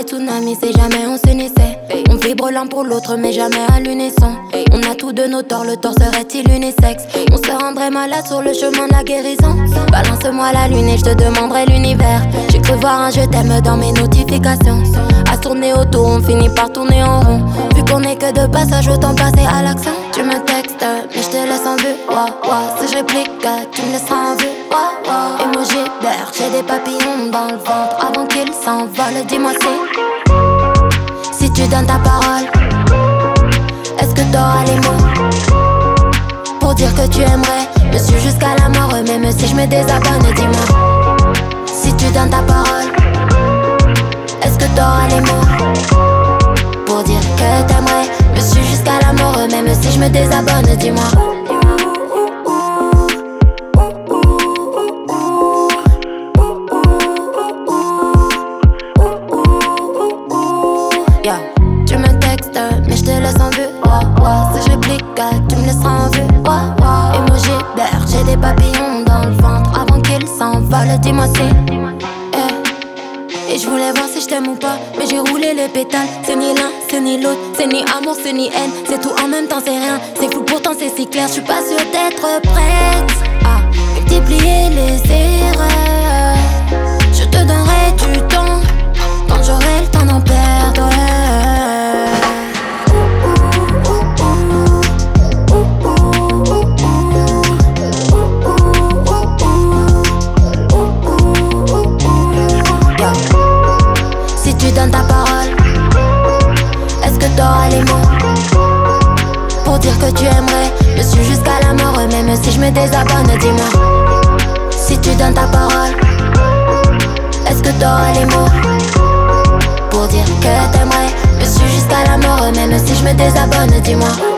tsunamis et jamais on s'unissait. On vibre l'un pour l'autre mais jamais à l'unisson. On a tous de nos torts, le tort serait-il unisexe? On se rendrait malade sur le chemin de la guérison. Balance-moi la lune et je te demanderai l'univers. J'ai cru voir un je t'aime dans mes notifications. À tourner autour, on finit par tourner en rond. Vu qu'on est que de passage, autant passer à l'action. Tu me textes, mais je te laisse en vue. Si je réplique, tu me laisseras en vue. Emoji d'air, j'ai des papillons dans le ventre avant qu'ils s'envolent. Dis-moi si tu donnes ta parole, est-ce que t'auras les mots pour dire que tu aimerais me suivre jusqu'à la mort? Même si je me désabonne, dis-moi si tu donnes ta parole, est-ce que t'auras les mots pour dire que t'aimerais me suivre jusqu'à la mort? Même si je me désabonne, dis-moi. Yeah. Tu me textes, mais je te laisse en vue. Si je réplique, tu me laisseras en vue. Emoji d'air, j'ai des papillons dans le ventre avant qu'ils s'envolent. Dis-moi si. Et je voulais voir si je t'aime ou pas, mais j'ai roulé les pétales. C'est ni l'un, c'est ni l'autre, c'est ni amour, c'est ni haine. C'est tout en même temps, c'est rien. C'est fou, pourtant c'est si clair. Je suis pas sûre d'être prête à multiplier les erreurs. Je te donnerai du temps quand j'aurai le temps d'en perdre. Si tu donnes ta parole, est-ce que t'auras les mots pour dire que tu aimerais me suivre jusqu'à la mort? Même si je me désabonne, dis-moi si tu donnes ta parole, est-ce que t'auras les mots pour dire que t'aimerais me suivre jusqu'à la mort? Même si je me désabonne, dis-moi.